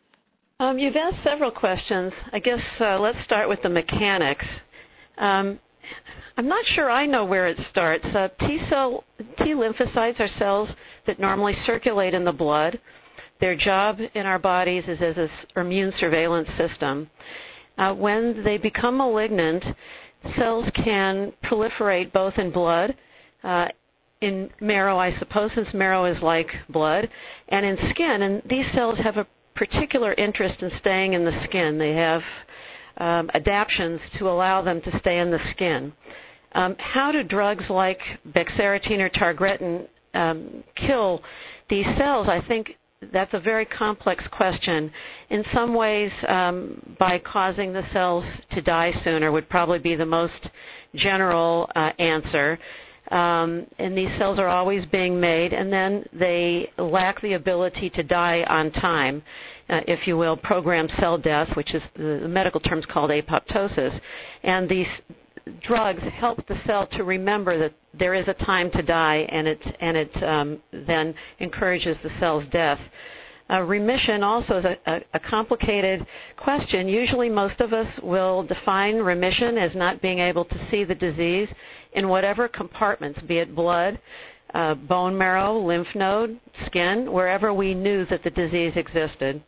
Um, you've asked several questions. I guess uh, let's start with the mechanics. Um, I'm not sure I know where it starts. Uh, T cell T lymphocytes are cells that normally circulate in the blood. Their job in our bodies is as an immune surveillance system. Uh, when they become malignant, cells can proliferate both in blood, uh, in marrow, I suppose, since marrow is like blood, and in skin. And these cells have a particular interest in staying in the skin. They have um, adaptions to allow them to stay in the skin. Um, how do drugs like bexarotene or targretin um, kill these cells? I think that's a very complex question. In some ways, um, by causing the cells to die sooner would probably be the most general uh, answer. Um, and these cells are always being made, and then they lack the ability to die on time, uh, if you will, programmed cell death, which is the, the medical term is called apoptosis. And these drugs help the cell to remember that there is a time to die, and it, and it um, then encourages the cell's death. Uh, remission also is a, a, a complicated question. Usually most of us will define remission as not being able to see the disease in whatever compartments, be it blood, uh, bone marrow, lymph node, skin, wherever we knew that the disease existed.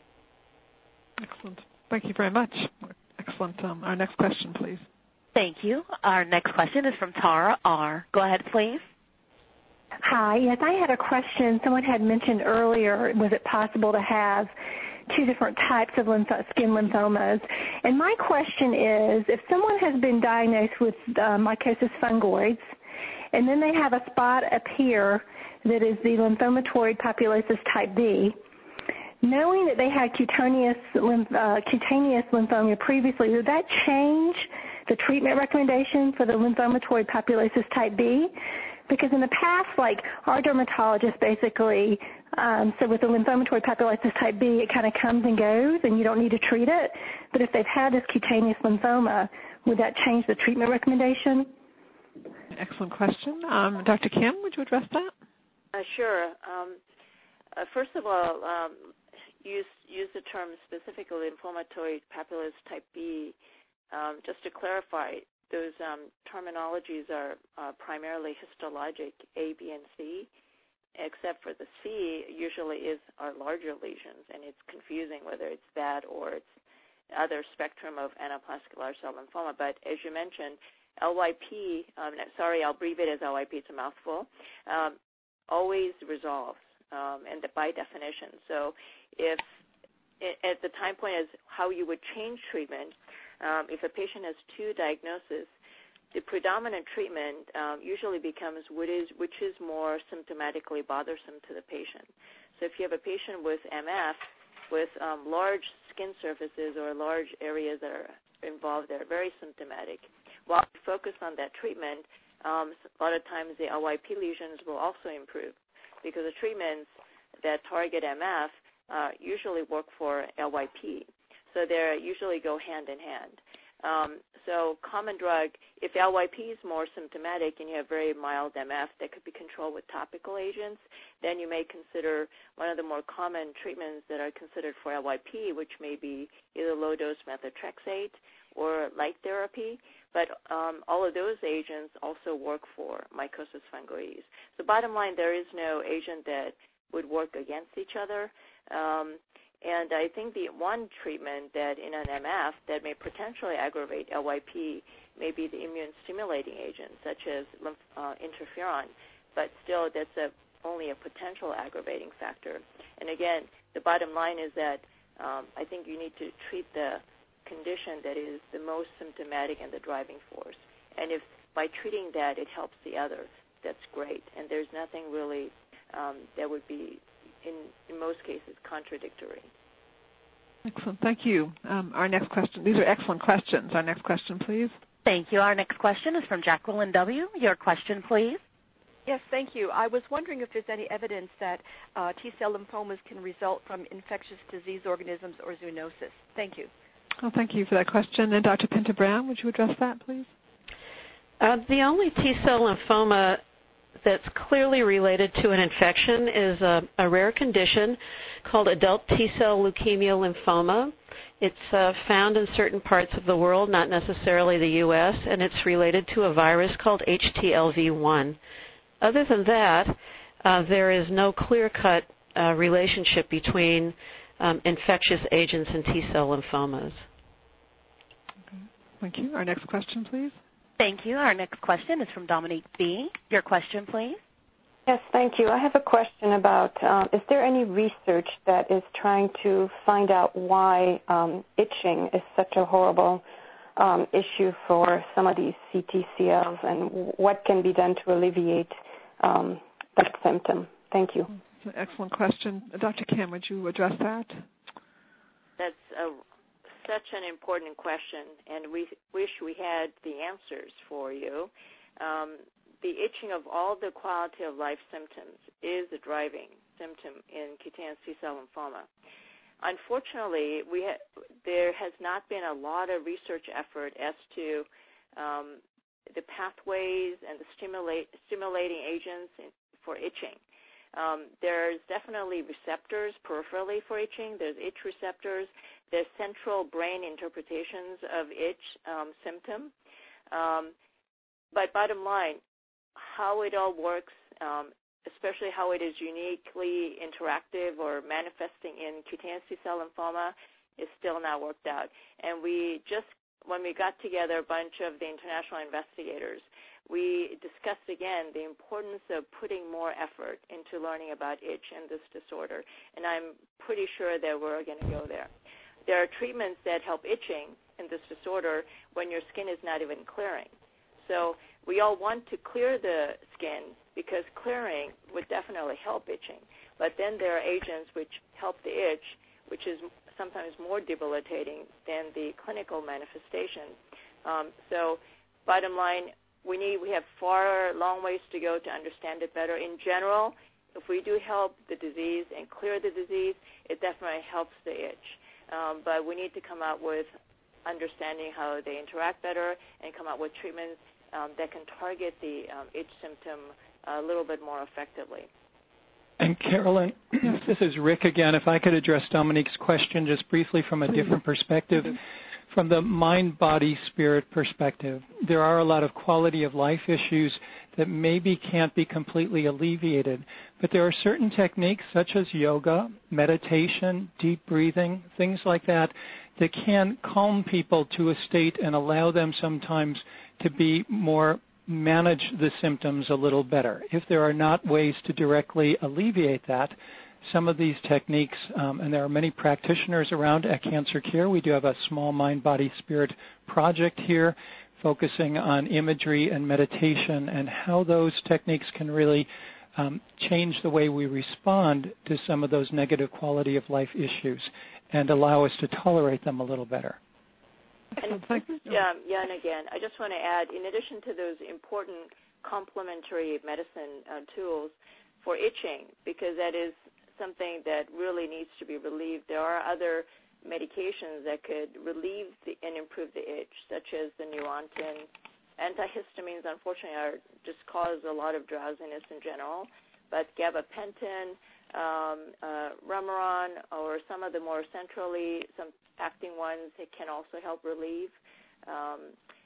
Excellent. Thank you very much. Excellent. Um, our next question, please. Thank you. Our next question is from Tara R. Go ahead, please. Hi. Yes, I had a question. Someone had mentioned earlier, was it possible to have two different types of lymph- skin lymphomas? And my question is, if someone has been diagnosed with uh, mycosis fungoides, and then they have a spot up here that is the lymphomatoid papulosis type B, knowing that they had cutaneous, lymph, uh, cutaneous lymphoma previously, would that change the treatment recommendation for the lymphomatoid papulosis type B? Because in the past, like, our dermatologist basically um, said with the lymphomatoid papulosis type B, it kind of comes and goes and you don't need to treat it. But if they've had this cutaneous lymphoma, would that change the treatment recommendation? Excellent question. Um, Doctor Kim, would you address that? Uh, sure. Um, uh, first of all, um, use, use the term specifically lymphomatoid papulosis type B. Um, just to clarify, those um, terminologies are uh, primarily histologic A, B, and C, except for the C usually is our larger lesions, and it's confusing whether it's that or it's other spectrum of anaplastic large cell lymphoma. But as you mentioned, L Y P, um, sorry, I'll abbreviate as L Y P, it's a mouthful, um, always resolves, um, and the, by definition. So if at the time point as how you would change treatment, Um, if a patient has two diagnoses, the predominant treatment um, usually becomes what is, which is more symptomatically bothersome to the patient. So if you have a patient with M F with um, large skin surfaces or large areas that are involved that are very symptomatic, while we focus on that treatment, um, a lot of times the L Y P lesions will also improve because the treatments that target M F uh, usually work for L Y P. So they usually go hand in hand. Um, so common drug, if L Y P is more symptomatic and you have very mild M F that could be controlled with topical agents, then you may consider one of the more common treatments that are considered for L Y P, which may be either low-dose methotrexate or light therapy. But um, all of those agents also work for mycosis fungoides. So bottom line, there is no agent that would work against each other. Um, And I think the one treatment that in an M F that may potentially aggravate L Y P may be the immune-stimulating agent, such as lymph, uh, interferon, but still that's a, only a potential aggravating factor. And again, the bottom line is that um, I think you need to treat the condition that is the most symptomatic and the driving force. And if by treating that it helps the other, that's great. And there's nothing really um, that would be In, in most cases, contradictory. Excellent. Thank you. Um, our next question. These are excellent questions. Our next question, please. Thank you. Our next question is from Jacqueline W. Your question, please. Yes, thank you. I was wondering if there's any evidence that uh, T-cell lymphomas can result from infectious disease organisms or zoonosis. Thank you. Well, thank you for that question. And Doctor Pinto-Brown, would you address that, please? Uh, the only T-cell lymphoma that's clearly related to an infection is a, a rare condition called adult T-cell leukemia lymphoma. It's uh, found in certain parts of the world, not necessarily the U S, and it's related to a virus called H T L V one. Other than that, uh, there is no clear-cut uh, relationship between um, infectious agents and T-cell lymphomas. Okay. Thank you. Our next question, please. Thank you. Our next question is from Dominique B. Your question, please. Yes, thank you. I have a question about, um, is there any research that is trying to find out why um, itching is such a horrible um, issue for some of these C T C Ls, and what can be done to alleviate um, that symptom? Thank you. That's an excellent question. Doctor Kim, would you address that? That's a, such an important question, and we wish we had the answers for you. Um, The itching of all the quality of life symptoms is a driving symptom in cutaneous T-cell lymphoma. Unfortunately, we ha- there has not been a lot of research effort as to um, the pathways and the stimulate, stimulating agents in, for itching. Um, there's definitely receptors peripherally for itching. There's itch receptors. There's central brain interpretations of itch um, symptom. Um, but bottom line, how it all works, um, especially how it is uniquely interactive or manifesting in cutaneous T-cell lymphoma, is still not worked out. And we just, when we got together a bunch of the international investigators, we discussed again the importance of putting more effort into learning about itch and this disorder. And I'm pretty sure that we're going to go there. There are treatments that help itching in this disorder when your skin is not even clearing. So we all want to clear the skin because clearing would definitely help itching. But then there are agents which help the itch, which is sometimes more debilitating than the clinical manifestation. Um, so bottom line, we need we have far, long ways to go to understand it better. In general, if we do help the disease and clear the disease, it definitely helps the itch. Um, but we need to come out with understanding how they interact better and come out with treatments Um, that can target the um, itch symptom a little bit more effectively. And Carolyn, this is Rick again. If I could address Dominique's question just briefly from a different perspective. From the mind-body-spirit perspective, there are a lot of quality of life issues that maybe can't be completely alleviated, but there are certain techniques such as yoga, meditation, deep breathing, things like that, that can calm people to a state and allow them sometimes to be more manage the symptoms a little better. If there are not ways to directly alleviate that, some of these techniques, um, and there are many practitioners around at Cancer Care. We do have a small mind, body, spirit project here focusing on imagery and meditation and how those techniques can really um, change the way we respond to some of those negative quality of life issues and allow us to tolerate them a little better. And um, yeah, and again, I just want to add, in addition to those important complementary medicine uh, tools for itching, because that is something that really needs to be relieved, there are other medications that could relieve the, and improve the itch, such as the Neurontin. Antihistamines, unfortunately, are just cause a lot of drowsiness in general, but gabapentin, um, uh, Remeron, or some of the more centrally, some acting ones, it can also help relieve. Um,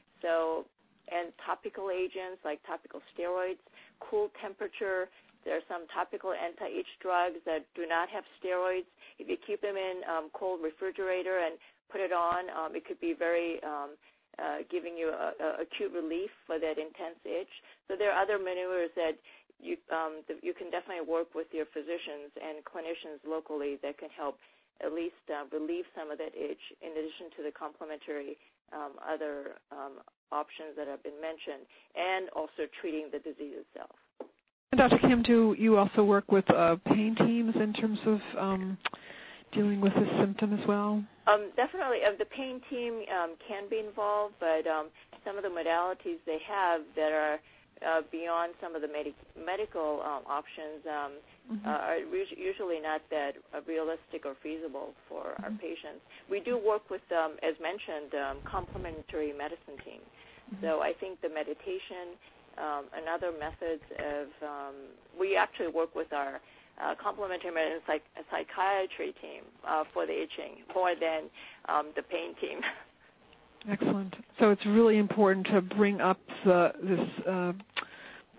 so, and topical agents like topical steroids, cool temperature. There are some topical anti-itch drugs that do not have steroids. If you keep them in um, cold refrigerator and put it on, um, it could be very um, uh, giving you a, a acute relief for that intense itch. So there are other maneuvers that you um, the, you can definitely work with your physicians and clinicians locally that can help at least uh, relieve some of that itch, in addition to the complementary um, other um, options that have been mentioned, and also treating the disease itself. And Doctor Kim, do you also work with uh, pain teams in terms of um, dealing with this symptom as well? Um, definitely. Uh, the pain team um, can be involved, but um, some of the modalities they have that are uh, beyond some of the med- medical um, options um, mm-hmm. uh, are re- usually not that uh, realistic or feasible for mm-hmm. our patients. We do work with, um, as mentioned, um, complementary medicine team. Mm-hmm. So I think the meditation um, and other methods of, um, we actually work with our uh, complementary medicine psych- psychiatry team uh, for the itching more than um, the pain team. Excellent. So it's really important to bring up the, this uh,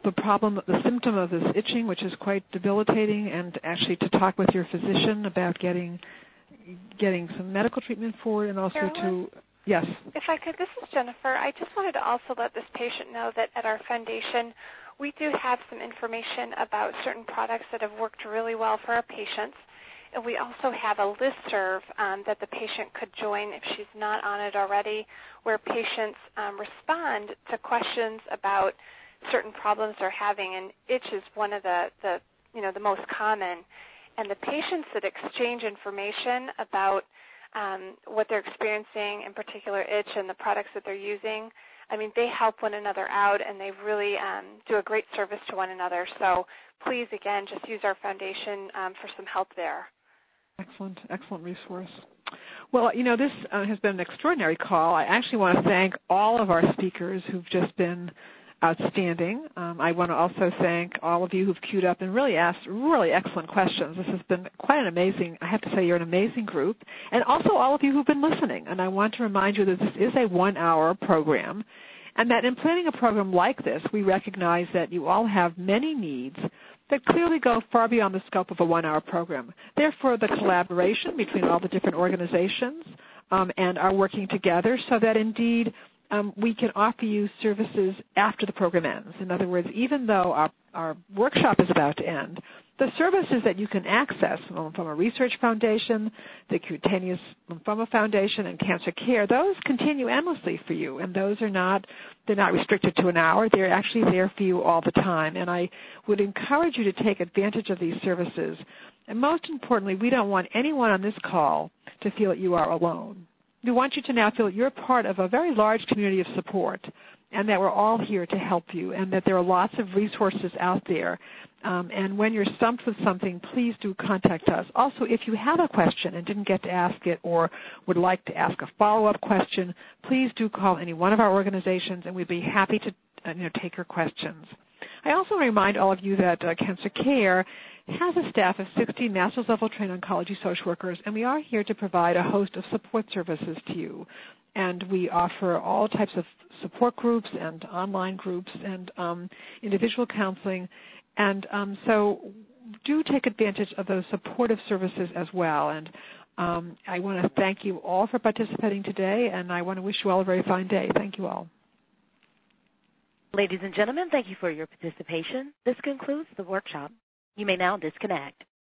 the problem, the symptom of this itching, which is quite debilitating, and actually to talk with your physician about getting getting some medical treatment for it, and also Carolyn? to, yes. If I could, this is Jennifer. I just wanted to also let this patient know that at our foundation, we do have some information about certain products that have worked really well for our patients. And we also have a listserv um, that the patient could join if she's not on it already, where patients um, respond to questions about certain problems they're having. And itch is one of the, the, you know, the most common. And the patients that exchange information about um, what they're experiencing, in particular itch, and the products that they're using, I mean, they help one another out, and they really um, do a great service to one another. So please, again, just use our foundation um, for some help there. Excellent, excellent resource. Well, you know, this uh, has been an extraordinary call. I actually want to thank all of our speakers who've just been outstanding. Um, I want to also thank all of you who've queued up and really asked really excellent questions. This has been quite an amazing, I have to say you're an amazing group. And also all of you who've been listening. And I want to remind you that this is a one-hour program, and that in planning a program like this, we recognize that you all have many needs that clearly go far beyond the scope of a one-hour program. Therefore, the collaboration between all the different organizations um, and our working together so that indeed um, we can offer you services after the program ends. In other words, even though our, our workshop is about to end, the services that you can access from Lymphoma Research Foundation, the Cutaneous Lymphoma Foundation, and Cancer Care, those continue endlessly for you, and those are not, they're not restricted to an hour. They're actually there for you all the time, and I would encourage you to take advantage of these services. And most importantly, we don't want anyone on this call to feel that you are alone. We want you to now feel that you're part of a very large community of support, and that we're all here to help you, and that there are lots of resources out there. Um, and when you're stumped with something, please do contact us. Also, if you have a question and didn't get to ask it or would like to ask a follow-up question, please do call any one of our organizations, and we'd be happy to uh, you know, take your questions. I also remind all of you that uh, Cancer Care has a staff of sixty master's level trained oncology social workers, and we are here to provide a host of support services to you. And we offer all types of support groups and online groups and um, individual counseling. And um, so do take advantage of those supportive services as well. And um, I want to thank you all for participating today, and I want to wish you all a very fine day. Thank you all. Ladies and gentlemen, thank you for your participation. This concludes the workshop. You may now disconnect.